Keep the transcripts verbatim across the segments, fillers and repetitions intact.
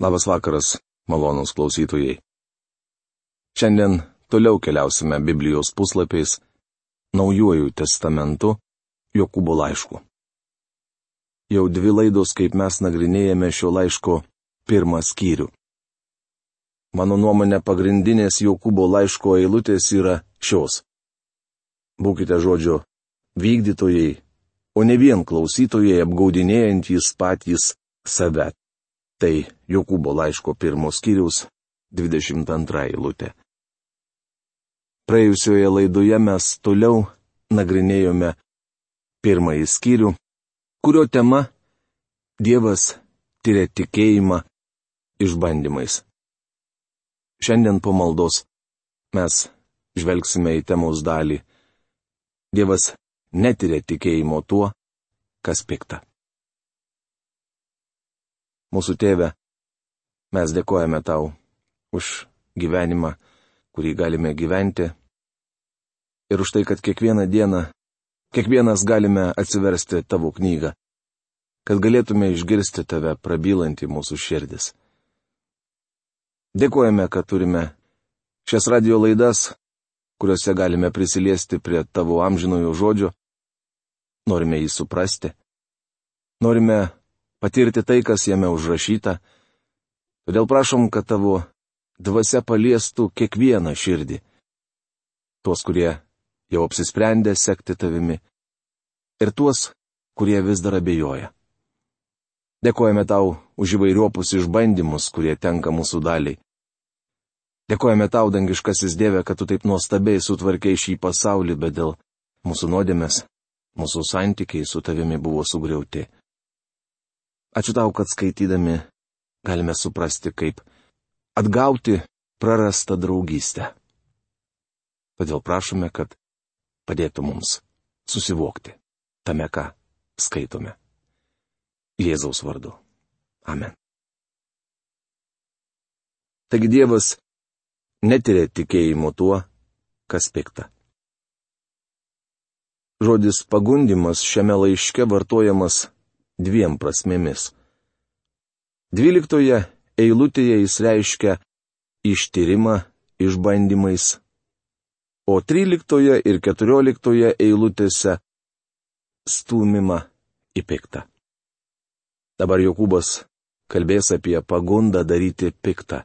Labas vakaras, malonūs klausytojai. Šiandien toliau keliausime Biblijos puslapiais Naujuoju testamentu Jokūbo laišku. Jau dvi laidos, kaip mes nagrinėjame šio laiško pirmą skyrių. Mano nuomonė, pagrindinės Jokūbo laiško eilutės yra šios. Būkite žodžio vykdytojai, o ne vien klausytojai apgaudinėjantys patys save. Tai Jokūbo laiško pirmos skyriaus dvidešimt antra eilutė. Praėjusioje laidoje mes toliau nagrinėjome pirmąjį skyrių, kurio tema Dievas tiria tikėjimą išbandymais. Šiandien po maldos mes žvelgsime į temos dalį. Dievas netiria tikėjimo tuo, kas pikta. Mūsų Tėve, mes dėkojame Tau už gyvenimą, kurį galime gyventi, ir už tai, kad kiekvieną dieną, kiekvienas galime atsiversti Tavo knygą, kad galėtume išgirsti Tave prabylantį mūsų širdis. Dėkojame, kad turime šias radio laidas, kuriuose galime prisiliesti prie Tavo amžinojo žodžio, norime jį suprasti, norime patirti tai, kas jame užrašyta, todėl prašom, kad Tavo dvasia paliestų kiekvieną širdį, tuos, kurie jau apsisprendė sekti Tavimi, ir tuos, kurie vis dar abejoja. Dėkojame Tau už įvairiopus išbandymus, kurie tenka mūsų daliai. Dėkojame Tau, dangiškasis Dieve, kad Tu taip nuostabiai sutvarkei šį pasaulį, bet dėl mūsų nuodėmės, mūsų santykiai su Tavimi buvo sugriauti. Ačiū Tau, kad skaitydami galime suprasti, kaip atgauti prarastą draugystę. Todėl prašome, kad padėtų mums susivokti tame, ką skaitome. Jėzaus vardu. Amen. Taigi Dievas netiria tikėjimo tuo, kas pikta. Žodis pagundimas šiame laiške vartojamas dviem prasmėmis. Dvyliktoje eilutėje jis reiškia ištyrimą išbandymais, o tryliktoje ir keturioliktoje eilutėse stūmimą į piktą. Dabar Jokūbas kalbės apie pagundą daryti piktą.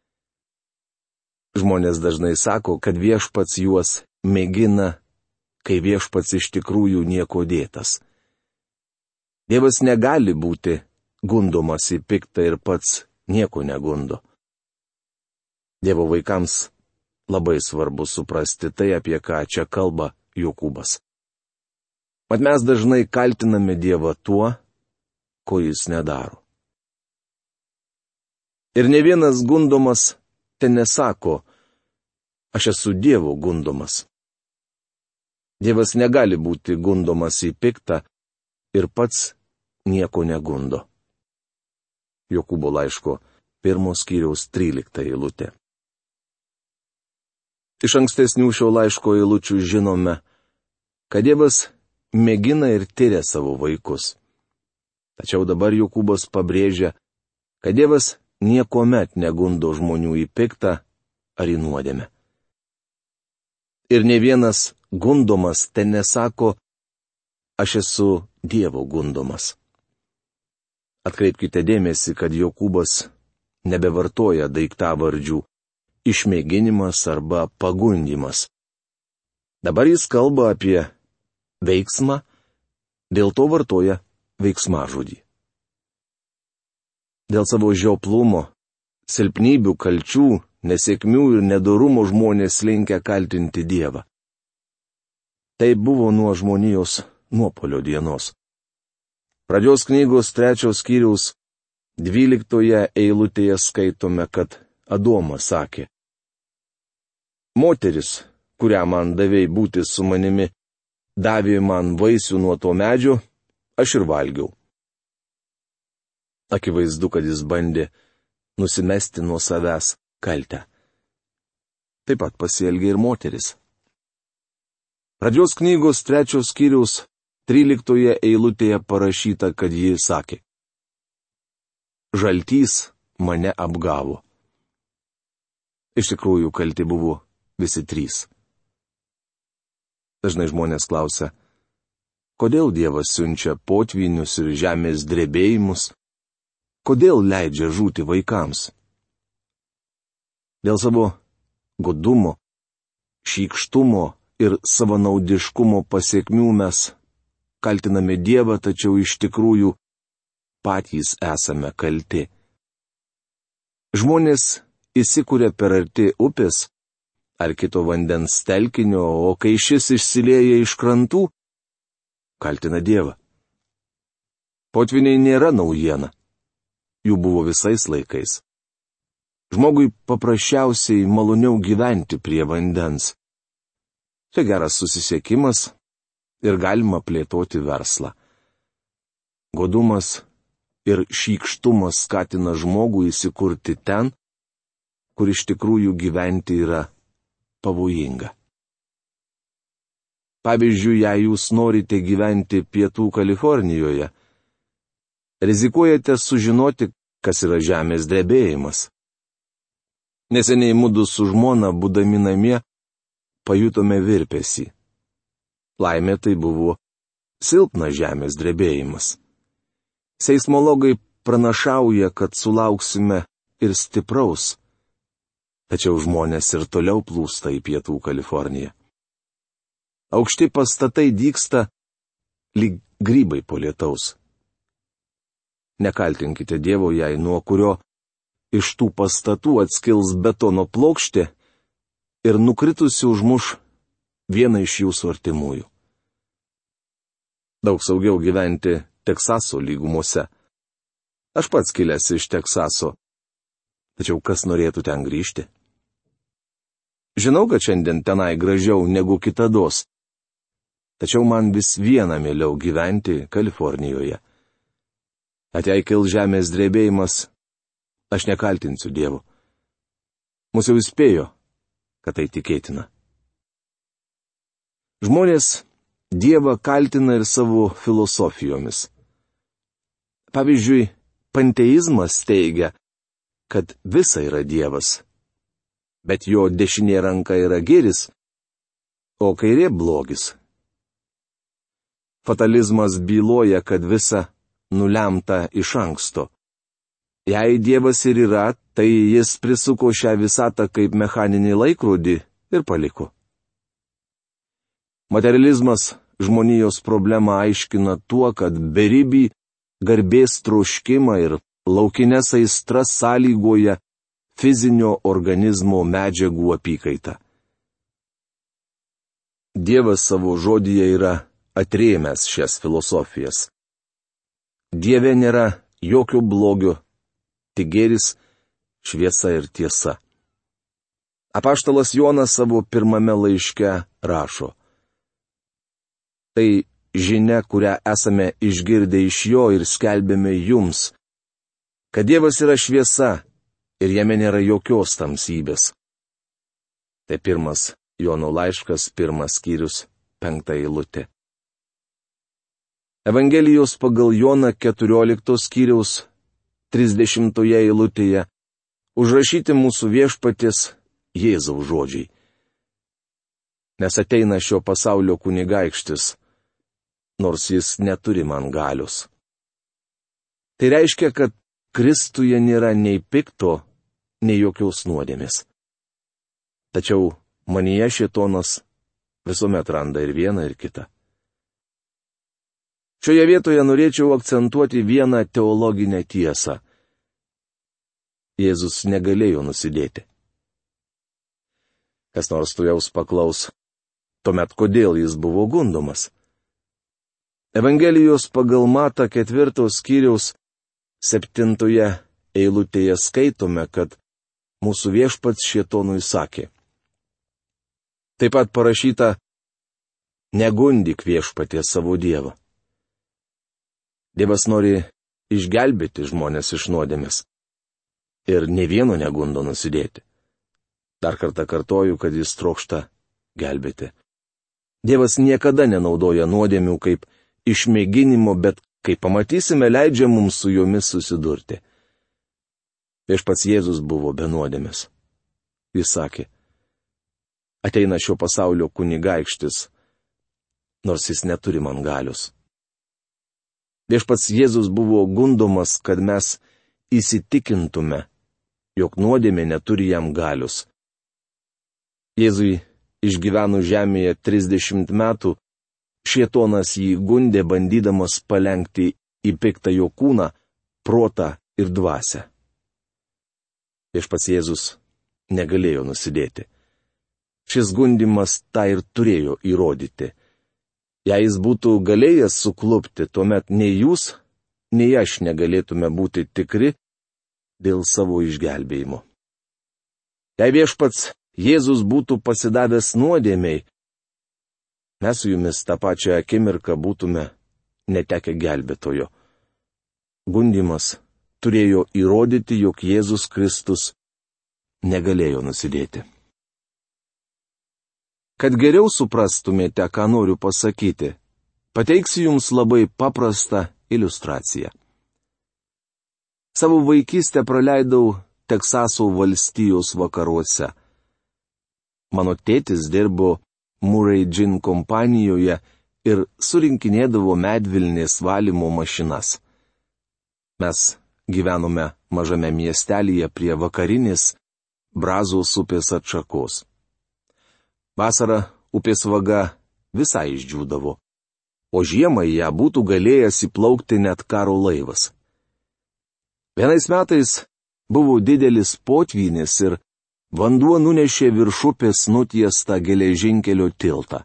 Žmonės dažnai sako, kad viešpats juos mėgina, kai viešpats iš tikrųjų nieko dėtas. Dievas negali būti gundomas į piktą ir pats nieko negundo. Dievo vaikams labai svarbu suprasti tai, apie ką čia kalba Jokūbas. Mat mes dažnai kaltiname Dievą tuo, ko jis nedaro. Ir ne vienas gundomas ten nesako, aš esu Dievo gundomas. Dievas negali būti gundomas į piktą ir pats nieko negundo. Jokūbo laiško pirmos skyriaus trylikta eilutė. Iš ankstesnių šio laiško eilučių žinome, kad Dievas mėgina ir tiria savo vaikus. Tačiau dabar Jokūbas pabrėžia, kad Dievas niekuomet negundo žmonių į piktą ar į nuodėmę. Ir ne vienas gundomas ten nesako, aš esu Dievo gundomas. Atkreipkite dėmesį, kad Jokūbas nebevartoja daiktavardžių išmėginimas arba pagundimas. Dabar jis kalba apie veiksmą, dėl to vartoja veiksmažodį. Dėl savo žioplumo, silpnybių, kalčių, nesėkmių ir nedorumo žmonės linkę kaltinti Dievą. Tai buvo nuo žmonijos nuopuolio dienos. Pradžios knygos trečios skyriaus dvyliktoje eilutėje skaitome, kad Adomas sakė: Moteris, kurią man davei būti su manimi, davė man vaisių nuo to medžio, aš ir valgiau. Akivaizdu, kad jis bandė nusimesti nuo savęs kaltę. Taip pat pasielgė ir moteris. Pradžios knygos trečios skyriaus tryliktoje eilutėje parašyta, kad ji sakė: Žaltys mane apgavo. Iš tikrųjų, kalti buvo visi trys. Dažnai žmonės klausia, kodėl Dievas siunčia potvynius ir žemės drebėjimus, kodėl leidžia žūti vaikams. Dėl savo godumo, šykštumo ir savanaudiškumo pasiekmių mes kaltiname Dievą, tačiau iš tikrųjų patys esame kalti. Žmonės įsikuria per arti upės ar kito vandens telkinio, o kai šis išsilieja iš krantų, kaltina Dievą. Potviniai nėra naujiena. Jų buvo visais laikais. Žmogui paprasčiausiai maloniau gyventi prie vandens. Tai geras susisiekimas ir galima plėtoti verslą. Godumas ir šykštumas skatina žmogų įsikurti ten, kur iš tikrųjų gyventi yra pavojinga. Pavyzdžiui, jei jūs norite gyventi Pietų Kalifornijoje, rizikuojate sužinoti, kas yra žemės drebėjimas. Neseniai mudu su žmona, būdami namie, pajutome virpesį. Laimė tai buvo silpnas žemės drebėjimas. Seismologai pranašauja, kad sulauksime ir stipraus. Tačiau žmonės ir toliau plūsta į Pietų Kaliforniją. Aukšti pastatai dygsta lyg grybai po lietaus. Nekaltinkite Dievo, jei nuo kurio iš tų pastatų atskils betono plokštė ir nukritusi užmuš vieną iš jūsų artimųjų. Daug saugiau gyventi Teksaso lygumose. Aš pats kilęs iš Teksaso. Tačiau kas norėtų ten grįžti? Žinau, kad šiandien tenai gražiau negu kitados. Tačiau man vis viena mieliau gyventi Kalifornijoje. Atei kil žemės drebėjimas, aš nekaltinsiu Dievo. Mūsų jau įspėjo, kad tai tikėtina. Žmonės Dievą kaltina ir savo filosofijomis. Pavyzdžiui, panteizmas teigia, kad visa yra Dievas, bet jo dešinė ranka yra gėris, o kairė blogis. Fatalizmas byloja, kad visa nulemta iš anksto. Jei Dievas ir yra, tai jis prisuko šią visatą kaip mechaninį laikrodį ir paliko. Materializmas žmonijos problemą aiškina tuo, kad beribį garbės troškimą ir laukinės aistras sąlygoja fizinio organizmo medžiagų apykaita. Dievas savo žodyje yra atrėmęs šias filosofijas. Dieve nėra jokio blogio, tik gėris, šviesa ir tiesa. Apaštalas Jonas savo pirmame laiške rašo: Tai žinia, kurią esame išgirdę iš jo ir skelbėme jums, kad Dievas yra šviesa ir jame nėra jokios tamsybės. Tai pirmas Jono laiškas, pirmas skyrius, penkta eilutė. Evangelijos pagal Joną keturioliktos skyriaus trisdešimtoje eilutėje užrašyti mūsų viešpaties Jėzaus žodžiai. Nes ateina šio pasaulio kunigaikštis, nors jis neturi man galios. Tai reiškia, kad Kristuje nėra nei pikto, nei jokios nuodėmės. Tačiau manyje šėtonas visuomet randa ir vieną, ir kitą. Šioje vietoje norėčiau akcentuoti vieną teologinę tiesą. Jėzus negalėjo nusidėti. Kas nors tuojaus paklaus, tuomet kodėl jis buvo gundomas? Evangelijos pagal Matą ketvirtos skyriaus septintoje eilutėje skaitome, kad mūsų viešpats šėtonui sakė. Taip pat parašyta: negundyk viešpatie savo Dievo. Dievas nori išgelbėti žmonės iš nuodėmės. Ir ne vieno negundo nusidėti. Dar kartą kartoju, kad jis trokšta gelbėti. Dievas niekada nenaudoja nuodėmių kaip išmėginimo, bet, kaip pamatysime, leidžia mums su jomis susidurti. Viešpats Jėzus buvo be nuodėmės. Jis sakė, ateina šio pasaulio kunigaikštis, nors jis neturi man galios. Viešpats Jėzus buvo gundomas, kad mes įsitikintume, jog nuodėmė neturi jam galios. Jėzui išgyveno žemėje trisdešimt metų, šėtonas jį gundė, bandydamas palenkti į piktą jo kūną, protą ir dvasią. Viešpats Jėzus negalėjo nusidėti. Šis gundimas tą ir turėjo įrodyti. Jei jis būtų galėjęs suklupti, tuomet nei jūs, nei aš negalėtume būti tikri dėl savo išgelbėjimo. Jei viešpats Jėzus būtų pasidavęs nuodėmei, mes su jumis tą pačią akimirką būtume netekę gelbėtojo. Gundimas turėjo įrodyti, jog Jėzus Kristus negalėjo nusidėti. Kad geriau suprastumėte, ką noriu pasakyti, pateiksiu jums labai paprastą iliustraciją. Savo vaikystę praleidau Teksaso valstijos vakaruose. Mano tėtis dirbo Murray Gin kompanijoje ir surinkinėdavo medvilnės valymo mašinas. Mes gyvenome mažame miestelyje prie vakarinės Brazos upės atšakos. Vasarą upės vaga visai išdžiūdavo, o žiemą ją būtų galėjęs įplaukti net karo laivas. Vienais metais buvo didelis potvynis ir vanduo nunešė virš upės nutiestą geležinkelio tiltą.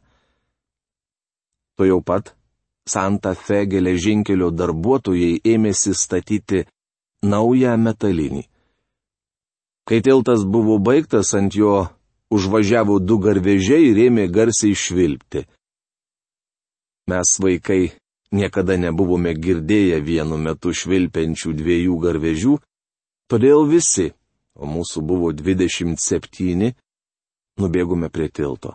Tuojau pat Santa Fe geležinkelio darbuotojai ėmėsi statyti naują metalinį. Kai tiltas buvo baigtas, ant jo užvažiavo du garvežiai ir ėmė garsiai švilpti. Mes, vaikai, niekada nebuvome girdėję vienu metu švilpiančių dviejų garvežių, todėl visi, o mūsų buvo dvidešimt septyni, nubėgome prie tilto.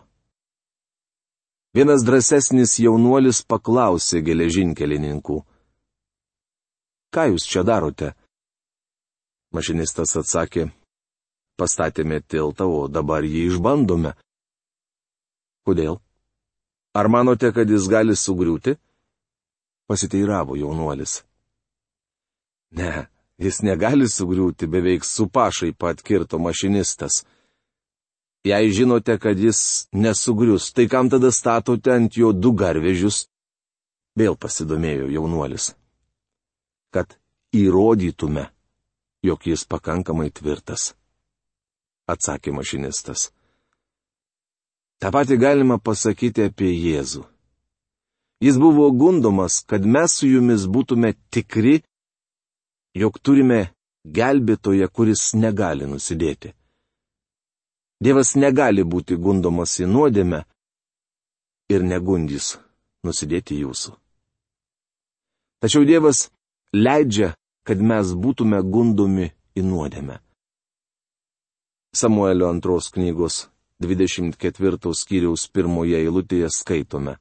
Vienas drąsesnis jaunuolis paklausė geležinkelininkų: "Ką jūs čia darote?" Mašinistas atsakė: "Pastatėme tiltą, o dabar jį išbandome." "Kodėl? Ar manote, kad jis gali sugriūti?" pasiteiravo jaunuolis. "Ne, jis negali sugriūti," beveik su pašaipa atkirto mašinistas. "Jei žinote, kad jis nesugrius, tai kam tada statote ant jo du garvežius?" Vėl pasidomėjo jaunuolis. "Kad įrodytume, jog jis pakankamai tvirtas," atsakė mašinistas. Ta pati galima pasakyti apie Jėzų. Jis buvo gundomas, kad mes su jumis būtume tikri, jog turime gelbėtoją, kuris negali nusidėti. Dievas negali būti gundomas į nuodėmę ir negundys nusidėti jūsų. Tačiau Dievas leidžia, kad mes būtume gundomi į nuodėmę. Samuelio antros knygos dvidešimt ketvirtos skyriaus pirmoje eilutėje skaitome: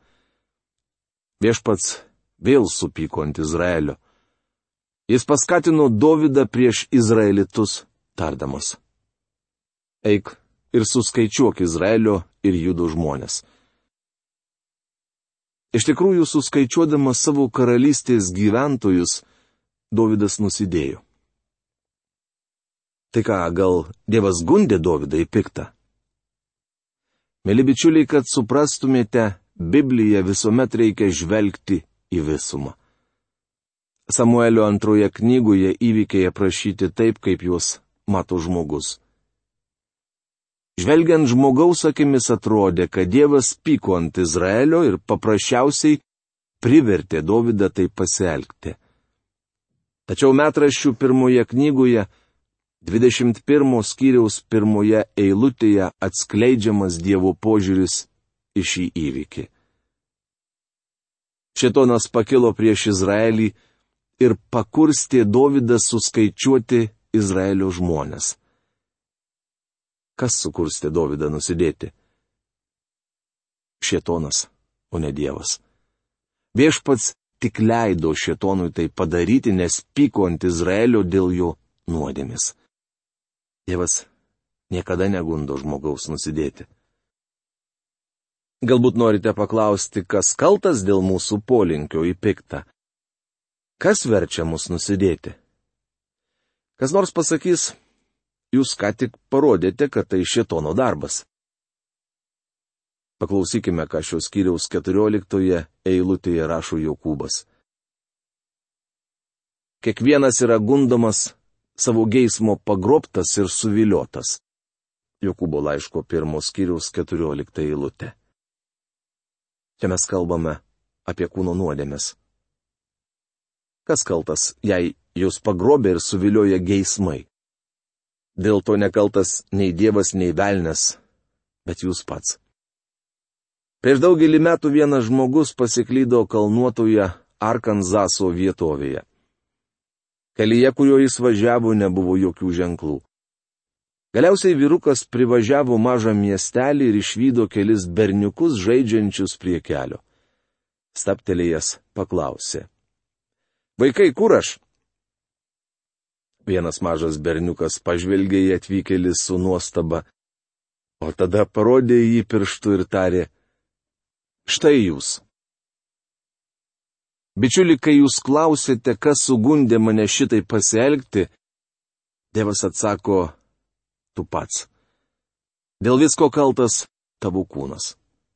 "Viešpats vėl supyko ant Izraelio. Jis paskatino Dovydą prieš izraelitus, tardamas: Eik ir suskaičiuok Izraelio ir Judo žmones." Iš tikrųjų, suskaičiuodamas savo karalystės gyventojus, Dovydas nusidėjo. Tai ką, gal Dievas gundė Dovydą į piktą? Mėly bičiuliai, kad suprastumėte, Bibliją visuomet reikia žvelgti į visumą. Samuelio antroje knygoje įvykiai aprašyti taip, kaip juos mato žmogus. Žvelgiant žmogaus akimis atrodė, kad Dievas pyko ant Izraelio ir paprasčiausiai privertė Dovydą taip pasielgti. Tačiau metraščių pirmoje knygoje, dvidešimt pirmo skyriaus pirmoje eilutėje atskleidžiamas Dievo požiūris į šį įvykį. Šėtonas pakilo prieš Izraelį ir pakurstė Dovydą suskaičiuoti Izraelio žmones. Kas sukurstė Dovydą nusidėti? Šėtonas, o ne Dievas. Viešpats tik leido šėtonui tai padaryti, nes pyko ant Izraelio dėl jo nuodėmės. Dievas niekada negundo žmogaus nusidėti. Galbūt norite paklausti, kas kaltas dėl mūsų polinkio į piktą? Kas verčia mus nusidėti? Kas nors pasakys, jūs ką tik parodėte, kad tai šėtono darbas. Paklausykime, ką šios skyriaus keturioliktoje eilutėje rašo Jokūbas. Kiekvienas yra gundomas savo geismo pagrobtas ir suviliotas. Jokūbo laiško pirmos skyriaus keturiolikta eilutė. Čia mes kalbame apie kūno nuodėmes. Kas kaltas, jei jūs pagrobė ir suvilioja geismai? Dėl to nekaltas nei Dievas, nei velnias, bet jūs pats. Prieš daugelį metų vienas žmogus pasiklydo kalnuotoje Arkanzaso vietovėje. Kelyje, kuriuo jis važiavo, nebuvo jokių ženklų. Galiausiai vyrukas privažiavo mažą miestelį ir išvydo kelis berniukus žaidžiančius prie kelio. Staptelėjęs paklausė. Vaikai, kur aš? Vienas mažas berniukas pažvelgė į atvykėlį su nuostaba, o tada parodė jį pirštu ir tarė, štai jūs. Bičiuli, kai jūs klausėte, kas sugundė mane šitai pasielgti, Dievas atsako, tu pats. Dėl visko kaltas tavo kūnas.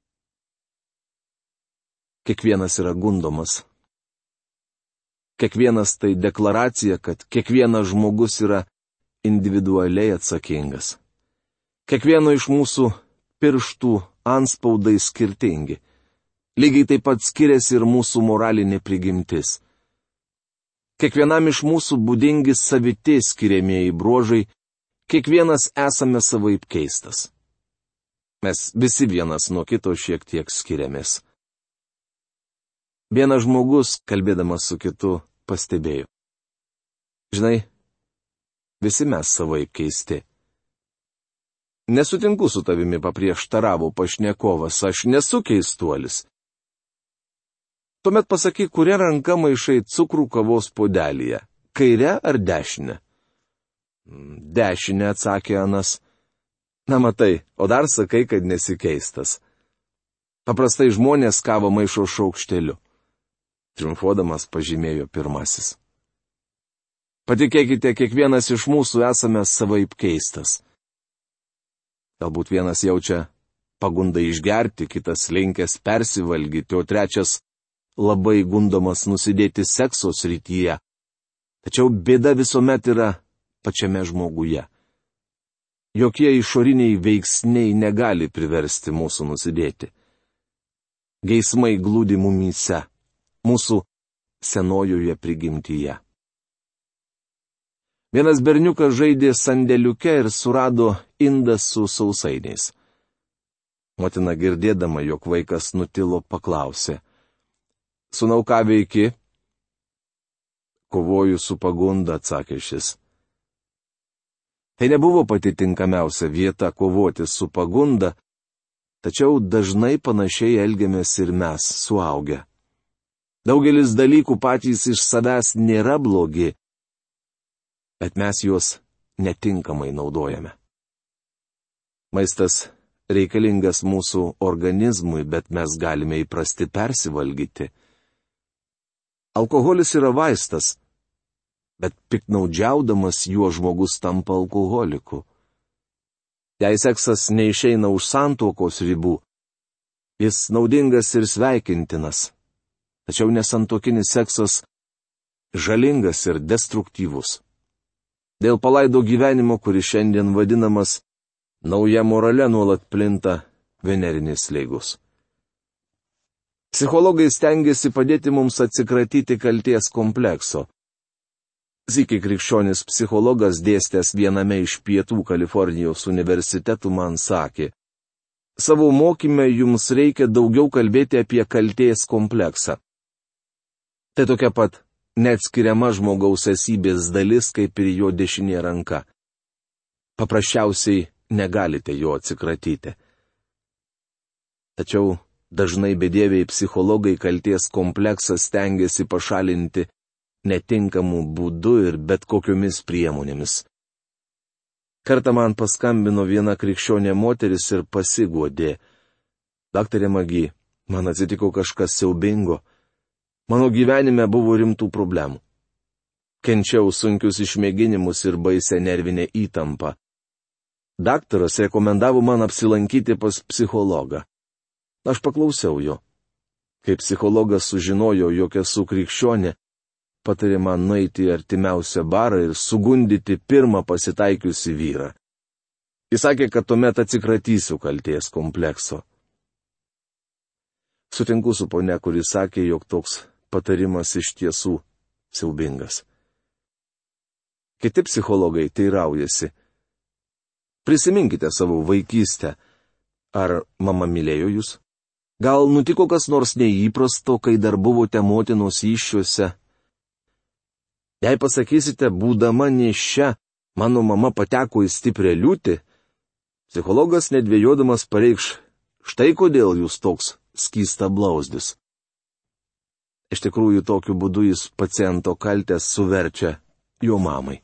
Kiekvienas yra gundomas. Kiekvienas tai deklaracija, kad kiekvienas žmogus yra individualiai atsakingas. Kiekvieno iš mūsų pirštų anspaudai skirtingi. Lygiai taip pat skiriasi ir mūsų moralinė prigimtis. Kiekvienam iš mūsų būdingi saviti skiriamieji bruožai, kiekvienas esame savaip keistas. Mes visi vienas nuo kito šiek tiek skiriamės. Vienas žmogus, kalbėdamas su kitu, pastebėjo. Žinai, visi mes savaip keisti. Nesutinku su tavimi, paprieštaravo pašnekovas, aš nesu keistuolis. Tuomet pasakyk, kuria ranka maišai cukrų kavos puodelyje, kaire ar dešinė? Dešinė, atsakė anas. Na matai, o dar sakai, kad nesi keistas. Paprastai žmonės kavą maišo šaukšteliu. Triumfuodamas pažymėjo pirmasis. Patikėkite, kiekvienas iš mūsų esame savaip keistas. Galbūt vienas jaučia pagundą išgerti, kitas linkęs persivalgyti, o trečias labai gundomas nusidėti sekso srityje. Tačiau bėda visuomet yra pačiame žmoguje. Jokie išoriniai veiksniai negali priversti mūsų nusidėti. Geismai glūdi mumyse, mūsų senojoje prigimtyje. Vienas berniukas žaidė sandėliuke ir surado indą su sausainiais. Motina girdėdama, jog vaikas nutilo, paklausė. Sūnau, ką veiki? Kovoju su pagunda, atsakė šis. Tai nebuvo pati tinkamiausia vieta kovoti su pagunda, tačiau dažnai panašiai elgiamės ir mes, suaugę. Daugelis dalykų patys iš savęs nėra blogi, bet mes juos netinkamai naudojame. Maistas reikalingas mūsų organizmui, bet mes galime įprasti persivalgyti. Alkoholis yra vaistas, bet piktnaudžiaudamas juo žmogus tampa alkoholiku. Jei seksas neišeina už santuokos ribų, jis naudingas ir sveikintinas, tačiau nesantuokinis seksas žalingas ir destruktyvus. Dėl palaido gyvenimo, kuris šiandien vadinamas nauja morale, nuolat plinta venerinės ligos. Psichologai stengiasi padėti mums atsikratyti kalties komplekso. Sykį krikščionis psichologas dėstęs viename iš pietų Kalifornijos universitetų man sakė, savo mokyme jums reikia daugiau kalbėti apie kalties kompleksą. Tai tokia pat neatskiriama žmogaus esybės dalis, kaip ir jo dešinė ranka. Paprasčiausiai negalite jo atsikratyti. Tačiau dažnai bedieviai psichologai kalties kompleksą stengiasi pašalinti netinkamų būdų ir bet kokiomis priemonėmis. Kartą man paskambino viena krikščionė moteris ir pasiguodė. Daktarė Magi, man atsitiko kažkas siaubingo. Mano gyvenime buvo rimtų problemų. Kenčiau sunkius išmėginimus ir baisę nervinę įtampą. Daktaras rekomendavo man apsilankyti pas psichologą. Aš paklausiau jo. Kai psichologas sužinojo, jog esu krikščionė, patarė man nueiti į artimiausią barą ir sugundyti pirmą pasitaikiusį vyrą. Jis sakė, kad tuomet atsikratysiu kalties komplekso. Sutinku su ponia, kuris sakė, jog toks patarimas iš tiesų siaubingas. Kiti psichologai teiraujasi. Prisiminkite savo vaikystę. Ar mama mylėjo jūs? Gal nutiko kas nors neįprasto, kai dar buvote motinos įsčiuose? Jei pasakysite, būdama nėščia, mano mama pateko į stiprią liūtį, psichologas nedvėjodamas pareikš, štai kodėl jūs toks skysta blauzdis. Iš tikrųjų, tokiu būdu jis paciento kaltės suverčia jo mamai.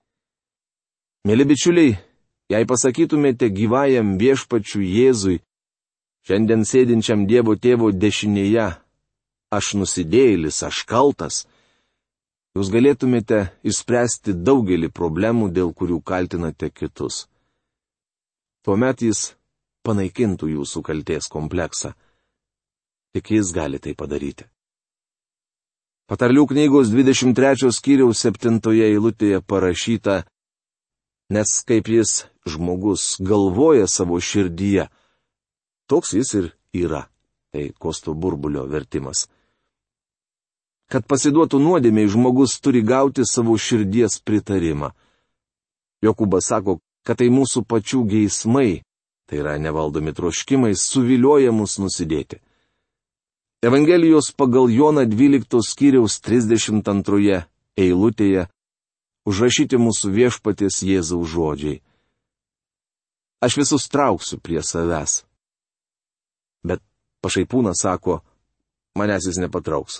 Mėly bičiuliai, jei pasakytumėte gyvajam viešpačiu Jėzui, šiandien sėdinčiam Dievo tėvo dešinėje, aš nusidėjėlis, aš kaltas, jūs galėtumėte išspręsti daugelį problemų, dėl kurių kaltinate kitus. Tuomet jis panaikintų jūsų kaltės kompleksą. Tik jis gali tai padaryti. Patarlių knygos dvidešimt trečios skyriaus septintoje eilutėje parašyta, nes kaip jis, žmogus, galvoja savo širdyje, toks jis ir yra. Tai Kosto Burbulio vertimas. Kad pasiduotų nuodėmei, žmogus turi gauti savo širdies pritarimą. Jokūbas sako, kad tai mūsų pačių geismai, tai yra nevaldomi troškimai, suvilioja mus nusidėti. Evangelijos pagal Joną dvyliktos skyriaus trisdešimt antroje eilutėje užrašyti mūsų viešpaties Jėzaus žodžiai. Aš visus trauksiu prie savęs. Bet pašaipūnas sako, manęs jis nepatrauks.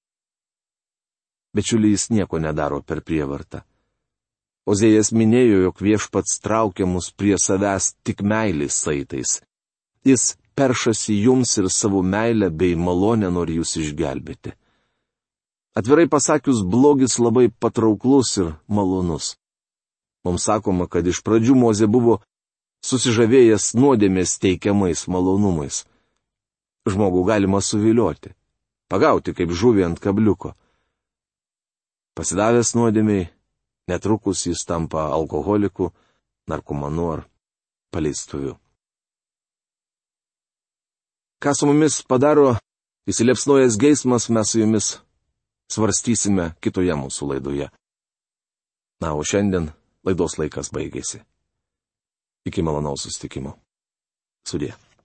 Bičiuliai, jis nieko nedaro per prievartą. Ozėjas minėjo, jog viešpats traukia mus prie savęs tik meilės saitais. Jis peršasi jums ir savo meilę bei malonę nori jūs išgelbėti. Atvirai pasakius, blogis labai patrauklus ir malonus. Mums sakoma, kad iš pradžių Mozė buvo susižavėjęs nuodėmės teikiamais malonumais. Žmogų galima suvilioti, pagauti kaip žuvį ant kabliuko. Pasidavęs nuodėmiai, netrukus jis tampa alkoholiku, narkomanu ar paleistuviu. Ką su mumis padaro įsiliepsnojęs geismas, mes su jumis svarstysime kitoje mūsų laidoje. Na, o šiandien laidos laikas baigėsi. Iki malonaus susitikimo. Sudie.